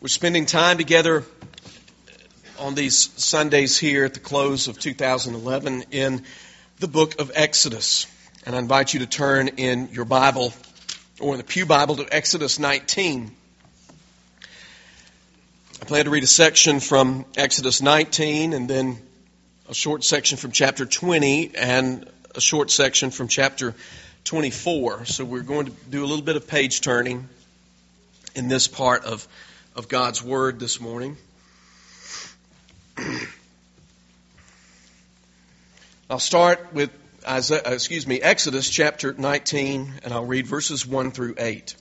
We're spending time together on these Sundays here at the close of 2011 in the book of Exodus. And I invite you to turn in your Bible, or in the Pew Bible, to Exodus 19. I plan to read a section from Exodus 19 and then a short section from chapter 20 and a short section from chapter 24. So we're going to do a little bit of page turning in this part of God's Word this morning. I'll start with Exodus chapter 19, and I'll read verses 1 through 8.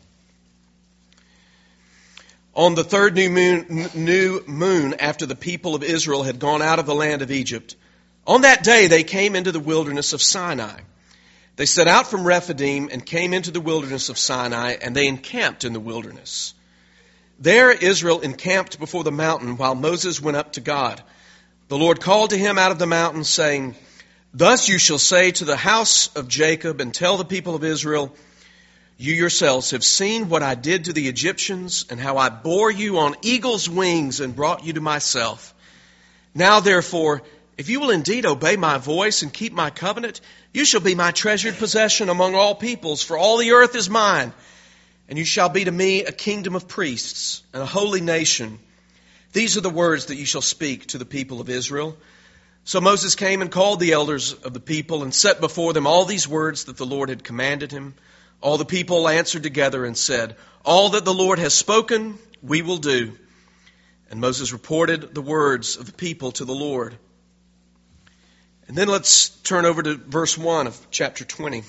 On the third new moon after the people of Israel had gone out of the land of Egypt, on that day they came into the wilderness of Sinai. They set out from Rephidim and came into the wilderness of Sinai, and they encamped in the wilderness. There Israel encamped before the mountain while Moses went up to God. The Lord called to him out of the mountain, saying, "Thus you shall say to the house of Jacob and tell the people of Israel, you yourselves have seen what I did to the Egyptians and how I bore you on eagle's wings and brought you to myself. Now therefore, if you will indeed obey my voice and keep my covenant, you shall be my treasured possession among all peoples, for all the earth is mine. And you shall be to me a kingdom of priests and a holy nation. These are the words that you shall speak to the people of Israel." So Moses came and called the elders of the people and set before them all these words that the Lord had commanded him. All the people answered together and said, "All that the Lord has spoken, we will do." And Moses reported the words of the people to the Lord. And then let's turn over to verse 1 of chapter 20.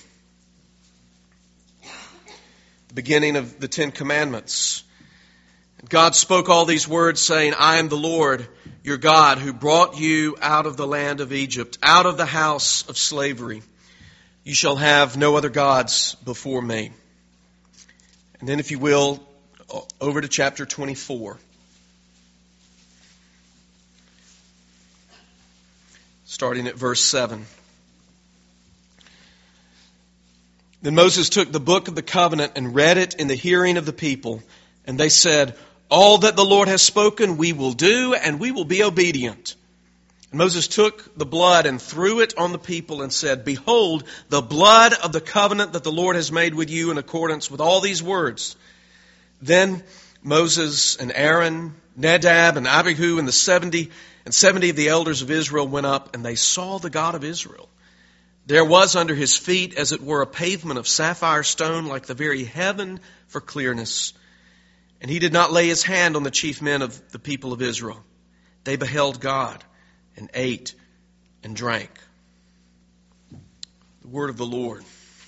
The beginning of the Ten Commandments. God spoke all these words, saying, "I am the Lord, your God, who brought you out of the land of Egypt, out of the house of slavery. You shall have no other gods before me." And then, if you will, over to chapter 24. Starting at verse 7. Then Moses took the book of the covenant and read it in the hearing of the people. And they said, "All that the Lord has spoken we will do, and we will be obedient." And Moses took the blood and threw it on the people and said, "Behold, the blood of the covenant that the Lord has made with you in accordance with all these words." Then Moses and Aaron, Nadab and Abihu and 70 of the elders of Israel went up, and they saw the God of Israel. There was under his feet, as it were, a pavement of sapphire stone, like the very heaven for clearness. And he did not lay his hand on the chief men of the people of Israel. They beheld God and ate and drank. The word of the Lord.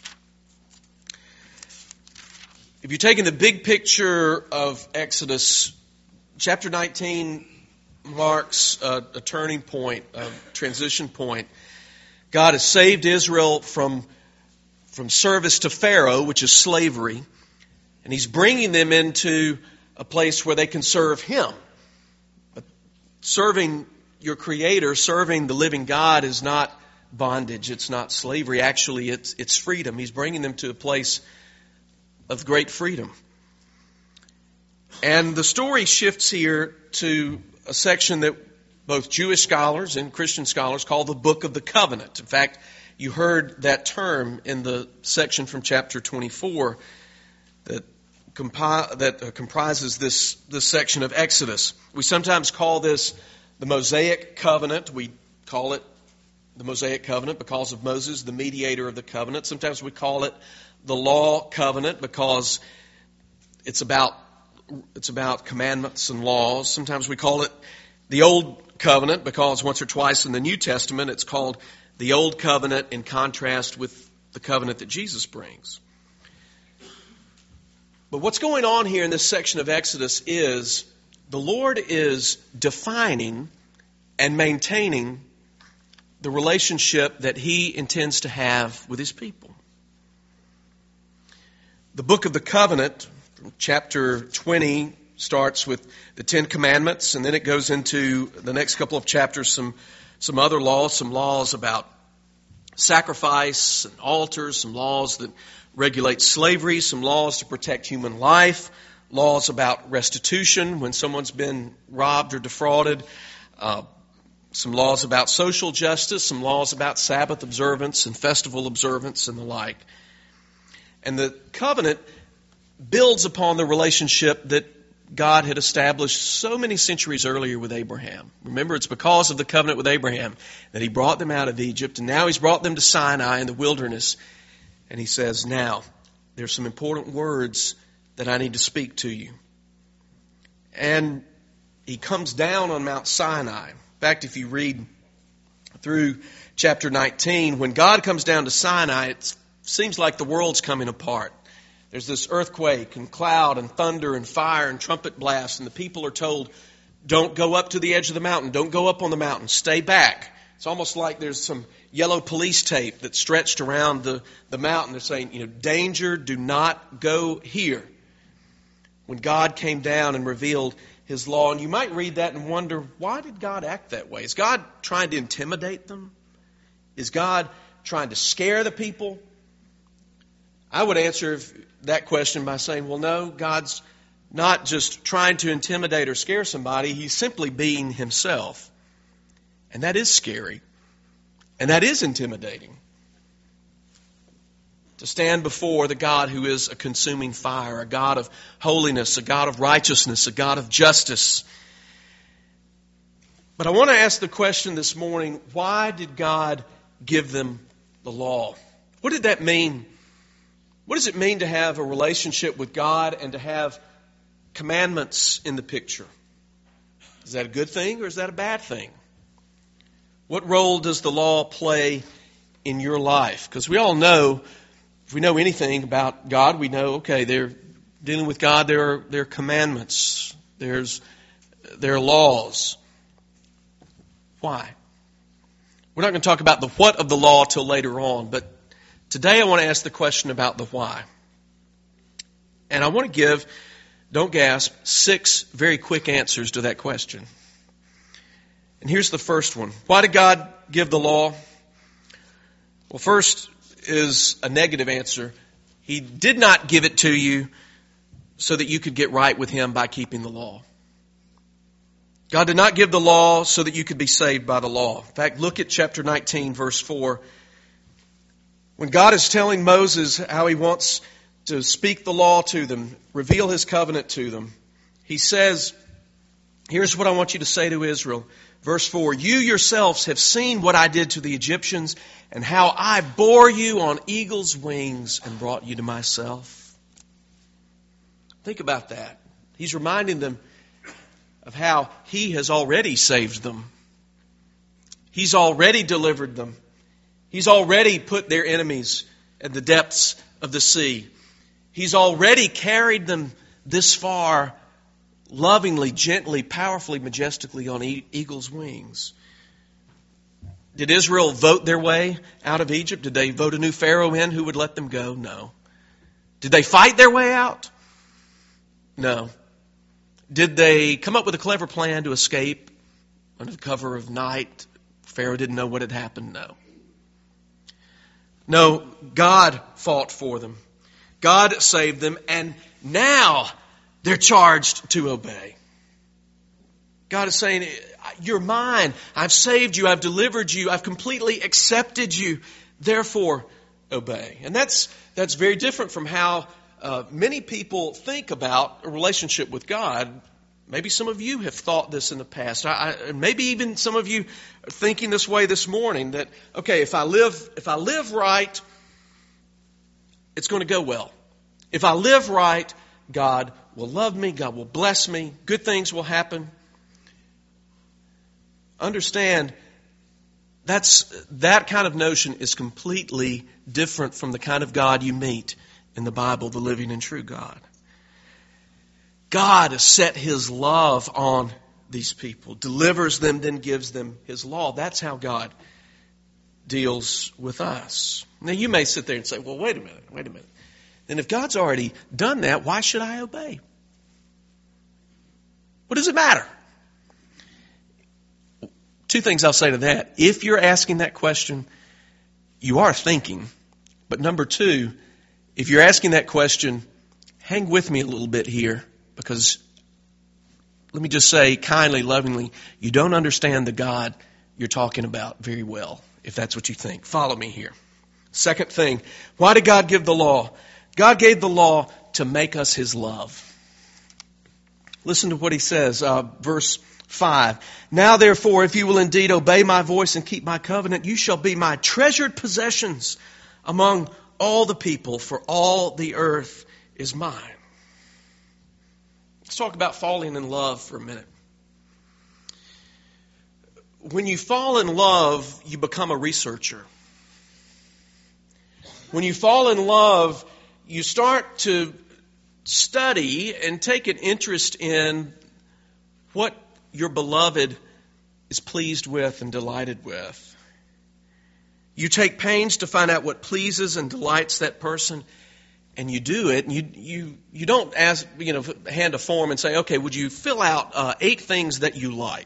If you're taking the big picture of Exodus, chapter 19 marks a turning point, a transition point. God has saved Israel from service to Pharaoh, which is slavery, and he's bringing them into a place where they can serve him. But serving your Creator, serving the living God, is not bondage, it's not slavery. Actually, it's freedom. He's bringing them to a place of great freedom. And the story shifts here to a section that both Jewish scholars and Christian scholars call the Book of the Covenant. In fact, you heard that term in the section from chapter 24 that comprises this section of Exodus. We sometimes call this the Mosaic Covenant. We call it the Mosaic Covenant because of Moses, the mediator of the covenant. Sometimes we call it the Law Covenant because it's about commandments and laws. Sometimes we call it the Old Covenant because once or twice in the New Testament it's called the Old Covenant in contrast with the covenant that Jesus brings. But what's going on here in this section of Exodus is the Lord is defining and maintaining the relationship that he intends to have with his people. The book of the covenant, chapter 20, starts with the Ten Commandments, and then it goes into the next couple of chapters, some other laws, some laws about sacrifice and altars, some laws that regulate slavery, some laws to protect human life, laws about restitution when someone's been robbed or defrauded, some laws about social justice, some laws about Sabbath observance and festival observance and the like. And the covenant builds upon the relationship that God had established so many centuries earlier with Abraham. Remember, it's because of the covenant with Abraham that he brought them out of Egypt, and now he's brought them to Sinai in the wilderness. And he says, now, there's some important words that I need to speak to you. And he comes down on Mount Sinai. In fact, if you read through chapter 19, when God comes down to Sinai, it seems like the world's coming apart. There's this earthquake and cloud and thunder and fire and trumpet blasts, and the people are told, don't go up to the edge of the mountain. Don't go up on the mountain. Stay back. It's almost like there's some yellow police tape that's stretched around the mountain. They're saying, danger, do not go here. When God came down and revealed His law. And you might read that and wonder, why did God act that way? Is God trying to intimidate them? Is God trying to scare the people? I would answer that question by saying, well, no, God's not just trying to intimidate or scare somebody. He's simply being Himself. And that is scary. And that is intimidating. To stand before the God who is a consuming fire, a God of holiness, a God of righteousness, a God of justice. But I want to ask the question this morning, why did God give them the law? What did that mean? What does it mean to have a relationship with God and to have commandments in the picture? Is that a good thing or is that a bad thing? What role does the law play in your life? Because we all know, if we know anything about God, we know, okay, they're dealing with God, there are commandments, there are laws. Why? We're not going to talk about the what of the law till later on, but today I want to ask the question about the why. And I want to give, don't gasp, 6 very quick answers to that question. And here's the first one. Why did God give the law? Well, first is a negative answer. He did not give it to you so that you could get right with Him by keeping the law. God did not give the law so that you could be saved by the law. In fact, look at chapter 19, verse 4. When God is telling Moses how He wants to speak the law to them, reveal His covenant to them, He says, here's what I want you to say to Israel. Verse 4, you yourselves have seen what I did to the Egyptians and how I bore you on eagle's wings and brought you to myself. Think about that. He's reminding them of how He has already saved them. He's already delivered them. He's already put their enemies at the depths of the sea. He's already carried them this far, lovingly, gently, powerfully, majestically on eagle's wings. Did Israel vote their way out of Egypt? Did they vote a new Pharaoh in who would let them go? No. Did they fight their way out? No. Did they come up with a clever plan to escape under the cover of night? Pharaoh didn't know what had happened? No. No, God fought for them. God saved them, and now they're charged to obey. God is saying, you're mine. I've saved you. I've delivered you. I've completely accepted you. Therefore, obey. And that's very different from how many people think about a relationship with God. Maybe some of you have thought this in the past. Maybe even some of you are thinking this way this morning, that, okay, if I live right, it's going to go well. If I live right, God will love me, God will bless me, good things will happen. Understand, that kind of notion is completely different from the kind of God you meet in the Bible, the living and true God. God has set His love on these people, delivers them, then gives them His law. That's how God deals with us. Now you may sit there and say, well, wait a minute. Then if God's already done that, why should I obey? What does it matter? 2 things I'll say to that. If you're asking that question, you are thinking. But number 2, if you're asking that question, hang with me a little bit here. Because, let me just say kindly, lovingly, you don't understand the God you're talking about very well, if that's what you think. Follow me here. Second thing, why did God give the law? God gave the law to make us His love. Listen to what He says, verse 5. Now therefore, if you will indeed obey my voice and keep my covenant, you shall be my treasured possessions among all the people, for all the earth is mine. Let's talk about falling in love for a minute. When you fall in love, you become a researcher. When you fall in love, you start to study and take an interest in what your beloved is pleased with and delighted with. You take pains to find out what pleases and delights that person, and you do it. And you don't hand a form and say, okay, would you fill out 8 things that you like?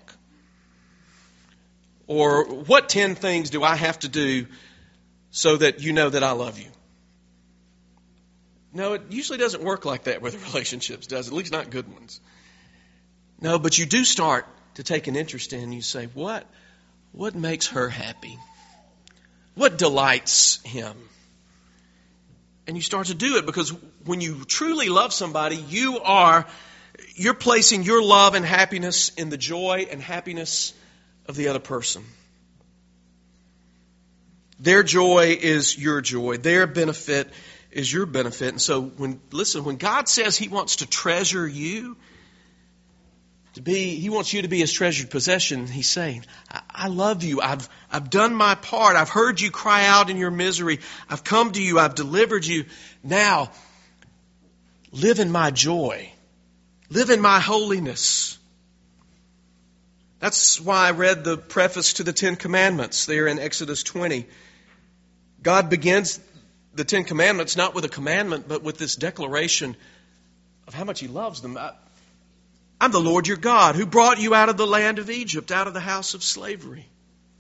Or what 10 things do I have to do so that you know that I love you? No, it usually doesn't work like that with relationships, does it? At least not good ones. No, but you do start to take an interest in, you say, what makes her happy? What delights him? And you start to do it, because when you truly love somebody, you're placing your love and happiness in the joy and happiness of the other person. Their joy is your joy. Their benefit is your benefit. And so when God says He wants to treasure you, He wants you to be His treasured possession, He's saying, I love you. I've done my part. I've heard you cry out in your misery. I've come to you. I've delivered you. Now, live in my joy. Live in my holiness. That's why I read the preface to the 10 Commandments there in Exodus 20. God begins the 10 Commandments not with a commandment, but with this declaration of how much He loves them. I'm the Lord your God who brought you out of the land of Egypt, out of the house of slavery.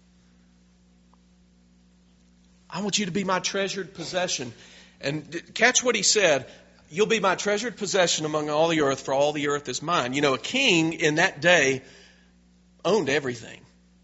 I want you to be my treasured possession. And catch what He said. You'll be my treasured possession among all the earth, for all the earth is mine. You know, a king in that day owned everything.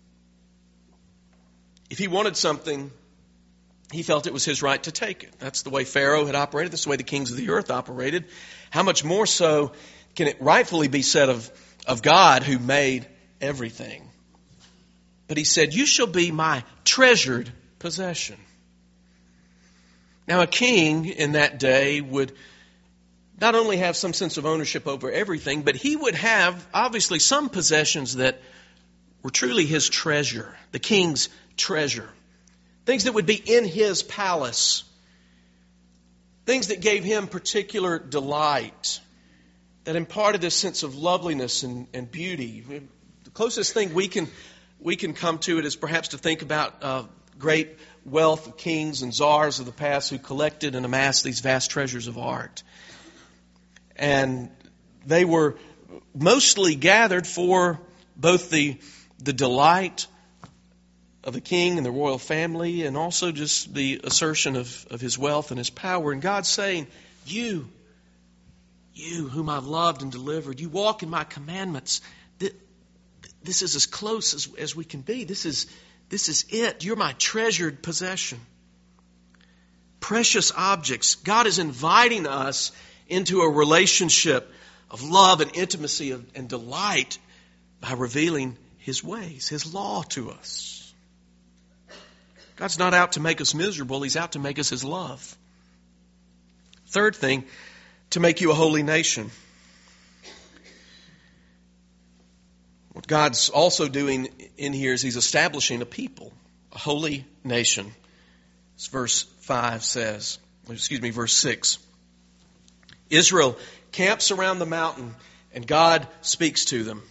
If he wanted something, he felt it was his right to take it. That's the way Pharaoh had operated. That's the way the kings of the earth operated. How much more so can it rightfully be said of God who made everything? But He said, you shall be my treasured possession. Now, a king in that day would not only have some sense of ownership over everything, but he would have, obviously, some possessions that were truly his treasure, the king's treasure. Things that would be in his palace. Things that gave him particular delight, that imparted this sense of loveliness and beauty. The closest thing we can come to it is perhaps to think about great wealth of kings and czars of the past who collected and amassed these vast treasures of art. And they were mostly gathered for both the delight of the king and the royal family, and also just the assertion of his wealth and his power. And God's saying, you whom I've loved and delivered, you walk in my commandments. This is as close as we can be. This is it. You're my treasured possession. Precious objects. God is inviting us into a relationship of love and intimacy and delight by revealing His ways, His law to us. God's not out to make us miserable. He's out to make us His love. Third thing, to make you a holy nation. What God's also doing in here is He's establishing a people, a holy nation. As verse 6. Israel camps around the mountain and God speaks to them.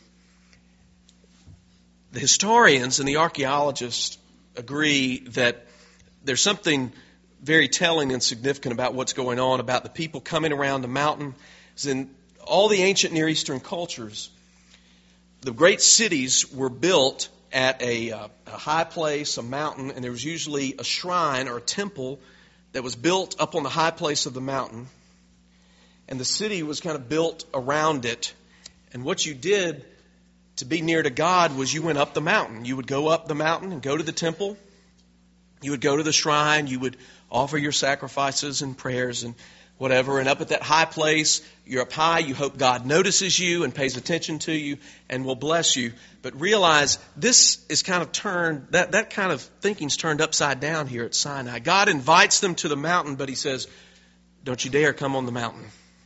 The historians and the archaeologists agree that there's something very telling and significant about what's going on, about the people coming around the mountain. As in all the ancient Near Eastern cultures, the great cities were built at a high place, a mountain, and there was usually a shrine or a temple that was built up on the high place of the mountain. and the city was kind of built around it. And what you did to be near to God was you went up the mountain. You would go up the mountain and go to the temple. You would go to the shrine. You would offer your sacrifices and prayers and whatever. And up at that high place, you're up high. You hope God notices you and pays attention to you and will bless you. But realize this is kind of turned, that kind of thinking's turned upside down here at Sinai. God invites them to the mountain, but He says, don't you dare come on the mountain.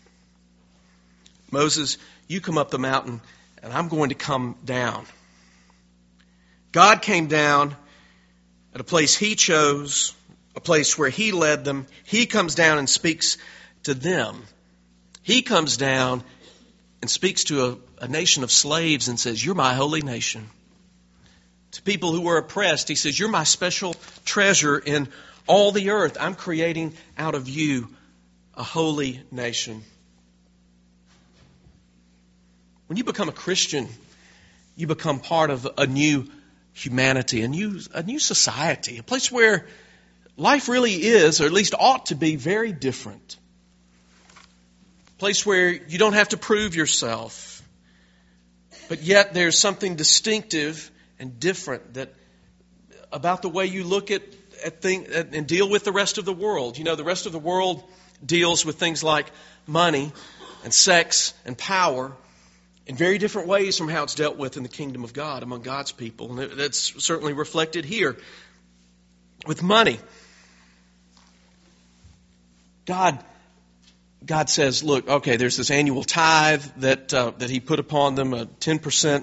Moses, you come up the mountain, and I'm going to come down. God came down at a place He chose, a place where He led them. He comes down and speaks to them. He comes down and speaks to a nation of slaves and says, you're my holy nation. To people who were oppressed, He says, you're my special treasure in all the earth. I'm creating out of you a holy nation. When you become a Christian, you become part of a new humanity, a new society, a place where life really is, or at least ought to be, very different. A place where you don't have to prove yourself, but yet there's something distinctive and different about the way you look at things and deal with the rest of the world. You know, the rest of the world deals with things like money and sex and power in very different ways from how it's dealt with in the kingdom of God among God's people. And that's certainly reflected here with money. God says, look, okay, there's this annual tithe that He put upon them, a 10%,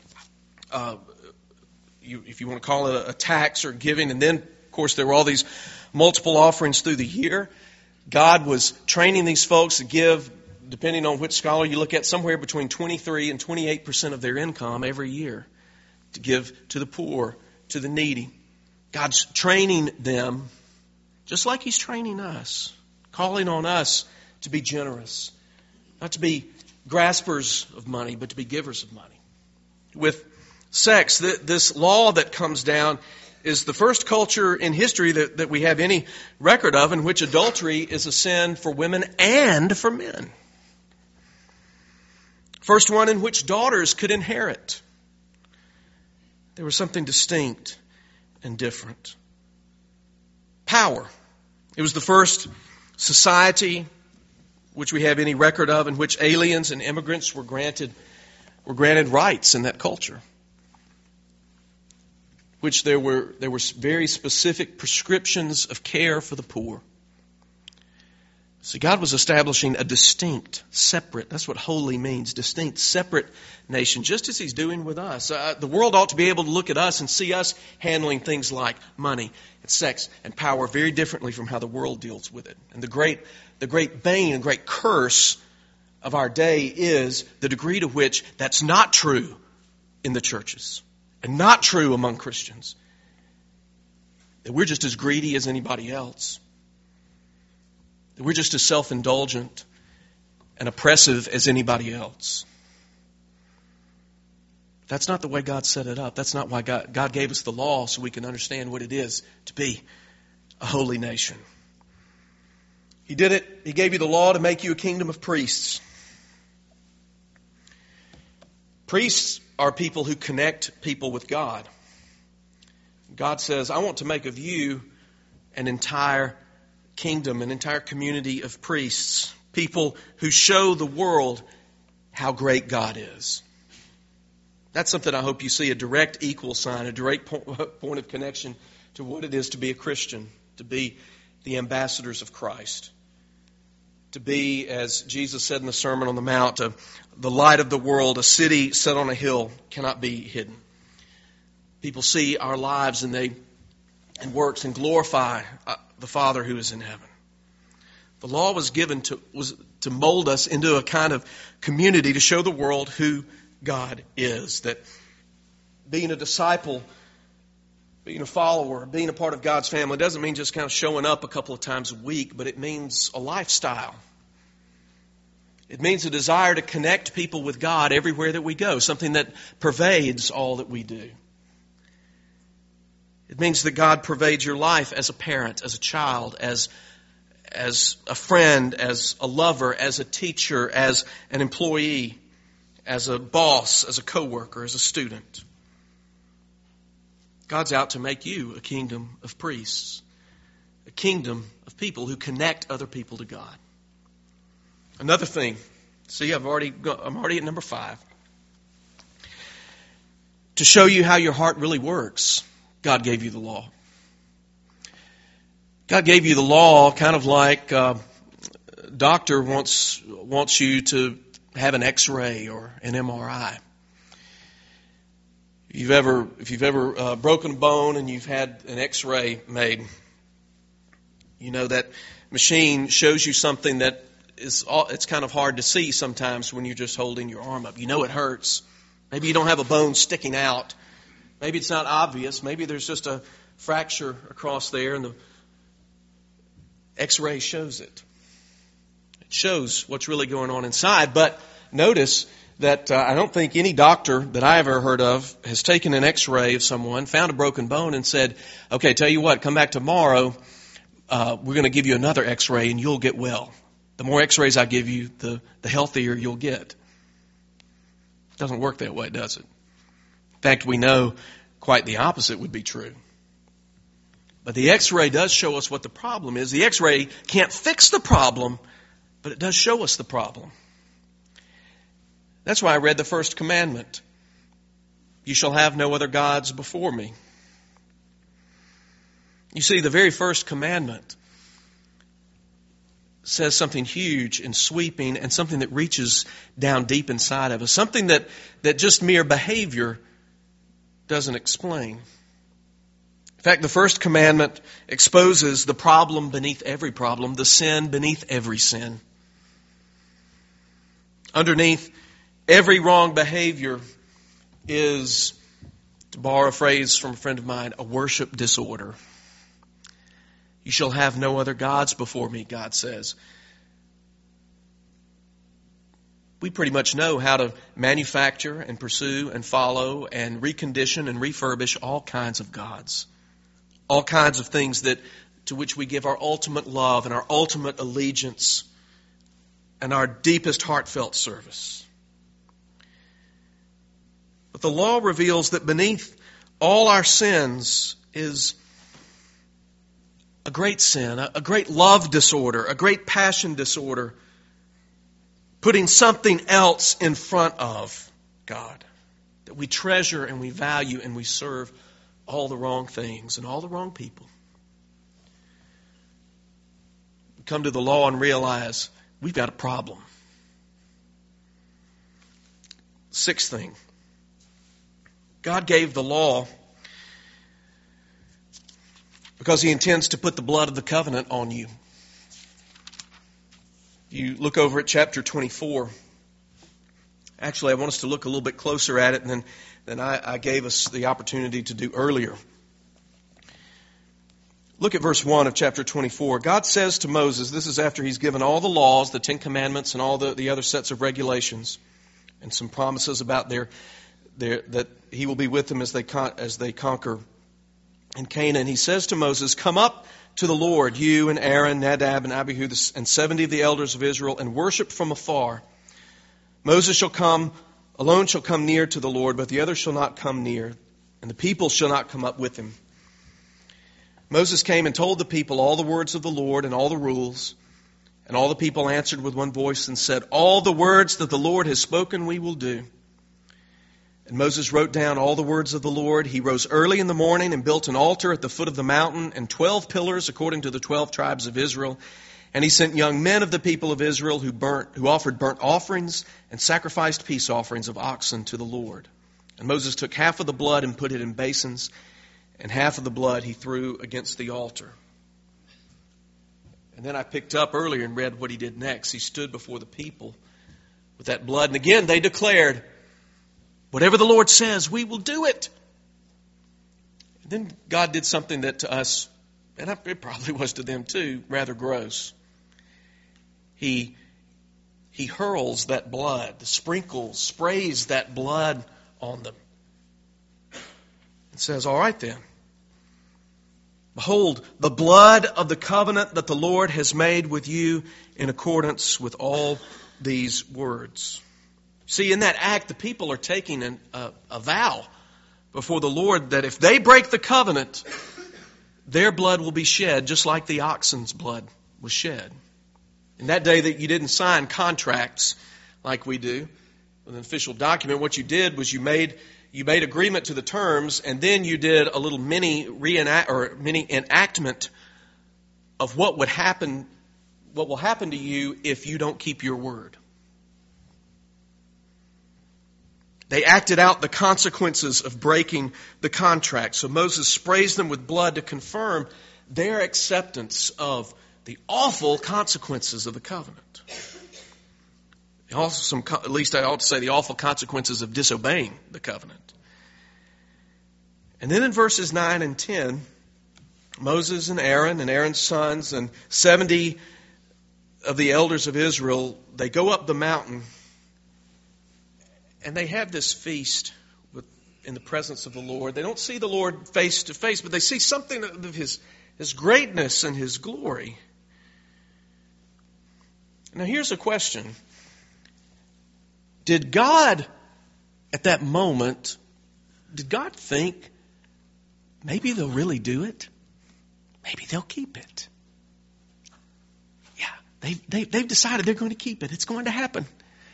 if you want to call it a tax or giving. And then, of course, there were all these multiple offerings through the year. God was training these folks to give, depending on which scholar you look at, somewhere between 23 and 28% of their income every year to give to the poor, to the needy. God's training them just like He's training us, calling on us to be generous, not to be graspers of money, but to be givers of money. With sex, this law that comes down is the first culture in history that we have any record of in which adultery is a sin for women and for men. First one in which daughters could inherit. There was something distinct and different. Power. It was the first society which we have any record of in which aliens and immigrants were granted rights in that culture. Which there were very specific prescriptions of care for the poor. See, God was establishing a distinct, separate, that's what holy means, distinct, separate nation, just as He's doing with us. The world ought to be able to look at us and see us handling things like money and sex and power very differently from how the world deals with it. And the great bane and great curse of our day is the degree to which that's not true in the churches and not true among Christians. That we're just as greedy as anybody else. That we're just as self-indulgent and oppressive as anybody else. That's not the way God set it up. That's not why God gave us the law, so we can understand what it is to be a holy nation. He did it. He gave you the law to make you a kingdom of priests. Priests are people who connect people with God. God says, I want to make of you an entire kingdom, an entire community of priests, people who show the world how great God is. That's something I hope you see, a direct equal sign, a direct point of connection to what it is to be a Christian, to be the ambassadors of Christ, to be, as Jesus said in the Sermon on the Mount, the light of the world, a city set on a hill cannot be hidden. People see our lives and works and glorify the Father who is in heaven. The law was given to mold us into a kind of community to show the world who God is. That being a disciple, being a follower, being a part of God's family doesn't mean just kind of showing up a couple of times a week, but it means a lifestyle. It means a desire to connect people with God everywhere that we go, something that pervades all that we do. It means that God pervades your life as a parent, as a child, as as a friend, as a lover, as a teacher, as an employee, as a boss, as a coworker, as a student. God's out to make you a kingdom of priests, a kingdom of people who connect other people to God. Another thing, see, I'm already at number 5. To show you how your heart really works, God gave you the law. God gave you the law kind of like a doctor wants you to have an X-ray or an MRI. If you've ever broken a bone and you've had an X-ray made, you know that machine shows you something that it's kind of hard to see sometimes when you're just holding your arm up. You know it hurts. Maybe you don't have a bone sticking out. Maybe it's not obvious. Maybe there's just a fracture across there and the X-ray shows it. It shows what's really going on inside. But notice that I don't think any doctor that I ever heard of has taken an X-ray of someone, found a broken bone, and said, okay, tell you what, come back tomorrow. We're going to give you another X-ray and you'll get well. The more X-rays I give you, the healthier you'll get. It doesn't work that way, does it? In fact, we know quite the opposite would be true. But the X-ray does show us what the problem is. The X-ray can't fix the problem, but it does show us the problem. That's why I read the first commandment. You shall have no other gods before me. You see, the very first commandment says something huge and sweeping and something that reaches down deep inside of us. Something that just mere behavior doesn't explain. In fact, the first commandment exposes the problem beneath every problem, the sin beneath every sin. Underneath every wrong behavior is, to borrow a phrase from a friend of mine, a worship disorder. You shall have no other gods before me, God says. We pretty much know how to manufacture and pursue and follow and recondition and refurbish all kinds of gods. All kinds of things to which we give our ultimate love and our ultimate allegiance and our deepest heartfelt service. But the law reveals that beneath all our sins is a great sin, a great love disorder, a great passion disorder, putting something else in front of God, that we treasure and we value and we serve all the wrong things and all the wrong people. We come to the law and realize we've got a problem. Sixth thing, God gave the law because He intends to put the blood of the covenant on you. You look over at chapter 24. Actually, I want us to look a little bit closer at it than I gave us the opportunity to do earlier. Look at verse 1 of chapter 24. God says to Moses, this is after He's given all the laws, the 10 Commandments, and all the other sets of regulations, and some promises about that He will be with them as they conquer in Canaan. He says to Moses, come up to the Lord, you and Aaron, Nadab and Abihu, and 70 of the elders of Israel, and worship from afar. Moses alone shall come near to the Lord, but the others shall not come near, and the people shall not come up with him. Moses came and told the people all the words of the Lord and all the rules, and all the people answered with one voice and said, all the words that the Lord has spoken we will do. And Moses wrote down all the words of the Lord. He rose early in the morning and built an altar at the foot of the mountain and 12 pillars according to the 12 tribes of Israel. And he sent young men of the people of Israel who offered burnt offerings and sacrificed peace offerings of oxen to the Lord. And Moses took half of the blood and put it in basins, and half of the blood he threw against the altar. And then I picked up earlier and read what he did next. He stood before the people with that blood. And again they declared, whatever the Lord says, we will do it. And then God did something that to us, and it probably was to them too, rather gross. He hurls that blood, sprays that blood on them. And says, all right then. Behold, the blood of the covenant that the Lord has made with you in accordance with all these words. See, in that act, the people are taking a vow before the Lord that if they break the covenant, their blood will be shed just like the oxen's blood was shed. In that day that you didn't sign contracts like we do with an official document, what you did was you made agreement to the terms, and then you did a little mini enactment of what will happen to you if you don't keep your word. They acted out the consequences of breaking the contract. So Moses sprays them with blood to confirm their acceptance of the awful consequences of the covenant. Also, at least I ought to say the awful consequences of disobeying the covenant. And then in verses 9 and 10, Moses and Aaron's sons and 70 of the elders of Israel, they go up the mountain and they have this feast in the presence of the Lord. They don't see the Lord face to face, but they see something of His greatness and His glory. Now here's a question. Did God, at that moment, think, maybe they'll really do it? Maybe they'll keep it. Yeah, they've decided they're going to keep it. It's going to happen.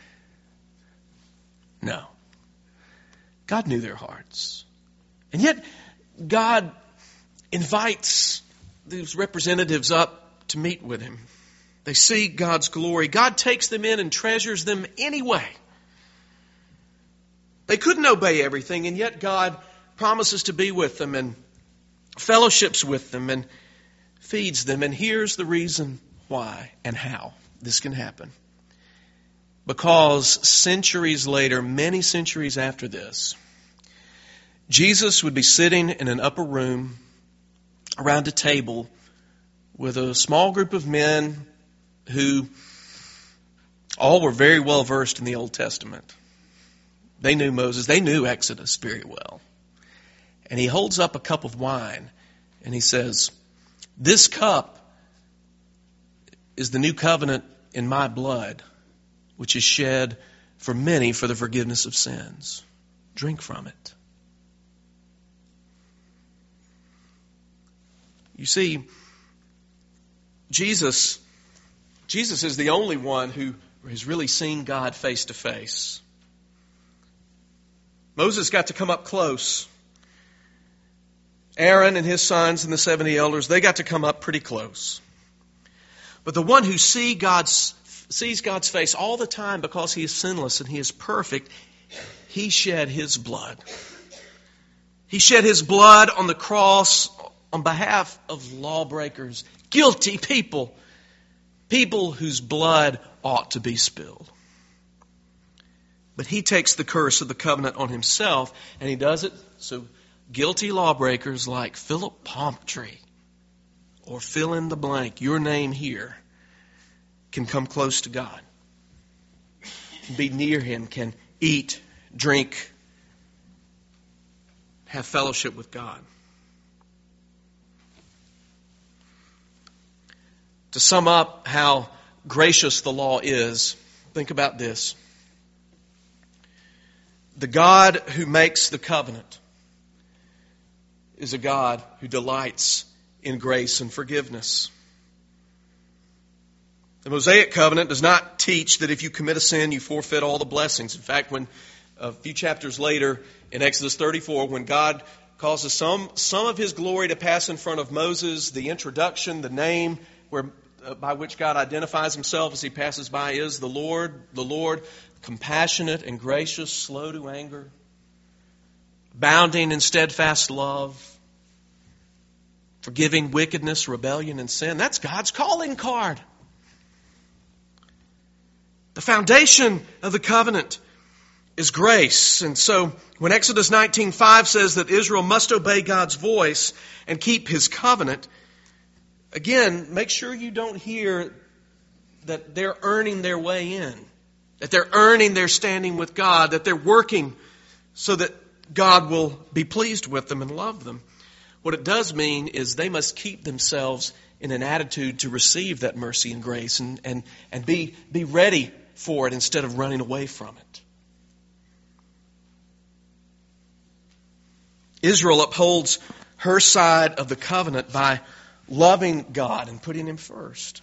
No. God knew their hearts. And yet, God invites these representatives up to meet with Him. They see God's glory. God takes them in and treasures them anyway. They couldn't obey everything, and yet God promises to be with them and fellowships with them and feeds them. And here's the reason why and how this can happen. Because centuries later, many centuries after this, Jesus would be sitting in an upper room around a table with a small group of men who all were very well versed in the Old Testament. They knew Moses. They knew Exodus very well. And he holds up a cup of wine and he says, "This cup is the new covenant in my blood, which is shed for many for the forgiveness of sins. Drink from it." You see, Jesus is the only one who has really seen God face to face. Moses got to come up close. Aaron and his sons and the 70 elders, they got to come up pretty close. But the one who sees God's face all the time because He is sinless and He is perfect, He shed His blood. He shed His blood on the cross on behalf of lawbreakers, guilty people whose blood ought to be spilled. But He takes the curse of the covenant on Himself, and He does it so guilty lawbreakers like Philip Palmtree, or fill in the blank, your name here, can come close to God, can be near Him, can eat, drink, have fellowship with God. To sum up how gracious the law is, think about this. The God who makes the covenant is a God who delights in grace and forgiveness. The Mosaic covenant does not teach that if you commit a sin, you forfeit all the blessings. In fact, when a few chapters later in Exodus 34, when God causes some of His glory to pass in front of Moses, the introduction, the name by which God identifies Himself as He passes by is the Lord, compassionate and gracious, slow to anger, abounding in steadfast love, forgiving wickedness, rebellion, and sin. That's God's calling card. The foundation of the covenant is grace. And so when Exodus 19:5 says that Israel must obey God's voice and keep His covenant, again, make sure you don't hear that they're earning their way in, that they're earning their standing with God, that they're working so that God will be pleased with them and love them. What it does mean is they must keep themselves in an attitude to receive that mercy and grace and be ready for it instead of running away from it. Israel upholds her side of the covenant by loving God and putting Him first.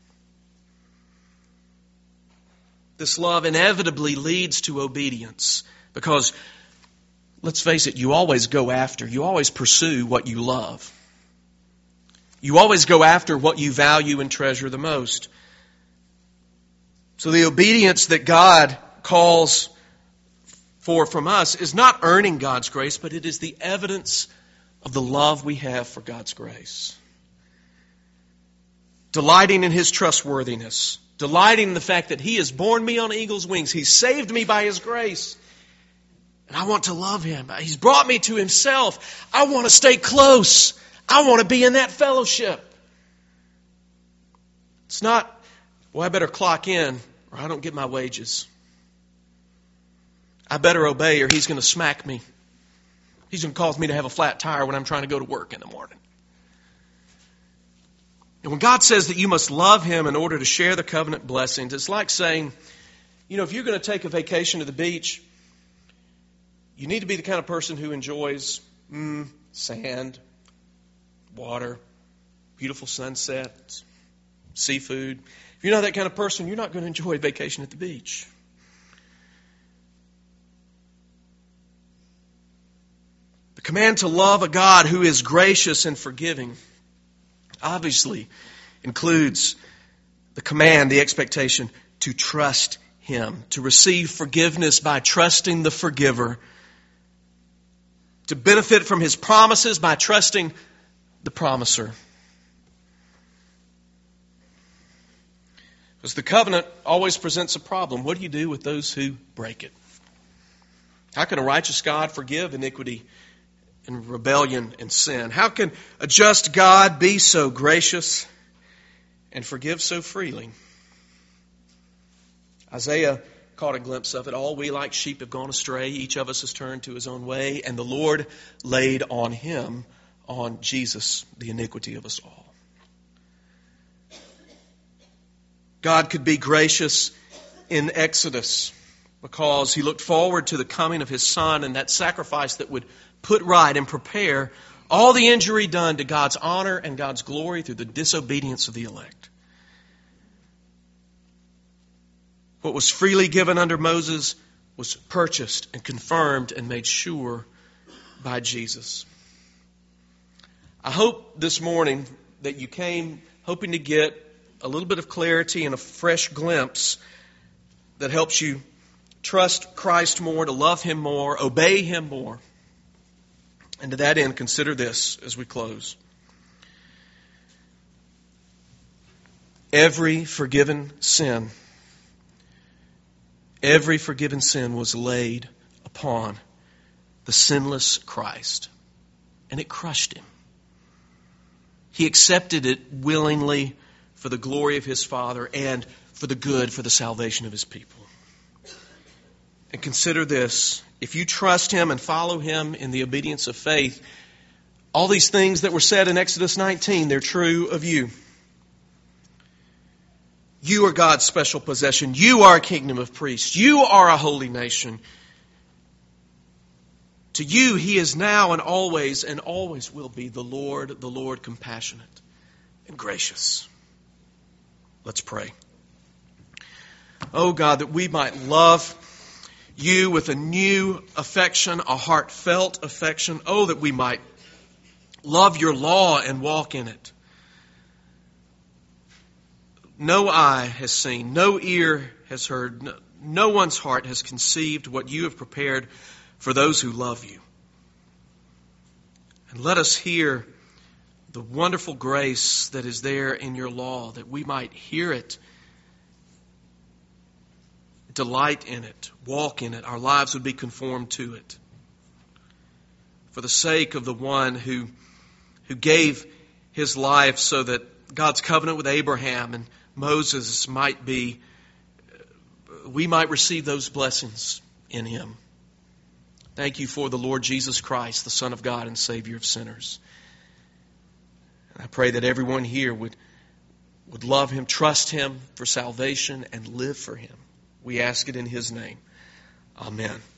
This love inevitably leads to obedience because, let's face it, you always pursue what you love. You always go after what you value and treasure the most. So the obedience that God calls for from us is not earning God's grace, but it is the evidence of the love we have for God's grace. Delighting in His trustworthiness. Delighting in the fact that He has borne me on eagle's wings. He's saved me by His grace. And I want to love Him. He's brought me to Himself. I want to stay close. I want to be in that fellowship. It's not, well, I better clock in or I don't get my wages. I better obey or He's going to smack me. He's going to cause me to have a flat tire when I'm trying to go to work in the morning. And when God says that you must love Him in order to share the covenant blessings, it's like saying, if you're going to take a vacation to the beach, you need to be the kind of person who enjoys sand, water, beautiful sunsets, seafood. If you're not that kind of person, you're not going to enjoy a vacation at the beach. The command to love a God who is gracious and forgiving obviously includes the command, the expectation to trust Him, to receive forgiveness by trusting the forgiver, to benefit from His promises by trusting the promiser. Because the covenant always presents a problem. What do you do with those who break it? How can a righteous God forgive iniquity and rebellion and sin? How can a just God be so gracious and forgive so freely? Isaiah caught a glimpse of it. All we like sheep have gone astray. Each of us has turned to his own way. And the Lord laid on Him, on Jesus, the iniquity of us all. God could be gracious in Exodus because He looked forward to the coming of His Son and that sacrifice that would put right and prepare all the injury done to God's honor and God's glory through the disobedience of the elect. What was freely given under Moses was purchased and confirmed and made sure by Jesus. I hope this morning that you came hoping to get a little bit of clarity and a fresh glimpse that helps you trust Christ more, to love Him more, obey Him more. And to that end, consider this as we close. Every forgiven sin was laid upon the sinless Christ, and it crushed Him. He accepted it willingly for the glory of His Father and for the good, for the salvation of His people. And consider this, if you trust Him and follow Him in the obedience of faith, all these things that were said in Exodus 19, they're true of you. You are God's special possession. You are a kingdom of priests. You are a holy nation. To you He is now and always will be the Lord compassionate and gracious. Let's pray. Oh God, that we might love You with a new affection, a heartfelt affection. Oh, that we might love Your law and walk in it. No eye has seen, no ear has heard, no one's heart has conceived what You have prepared for those who love You. And let us hear the wonderful grace that is there in Your law, that we might hear it, delight in it, walk in it. Our lives would be conformed to it. For the sake of the one who gave his life so that God's covenant with Abraham and Moses we might receive those blessings in Him. Thank You for the Lord Jesus Christ, the Son of God and Savior of sinners. I pray that everyone here would love Him, trust Him for salvation, and live for Him. We ask it in His name. Amen.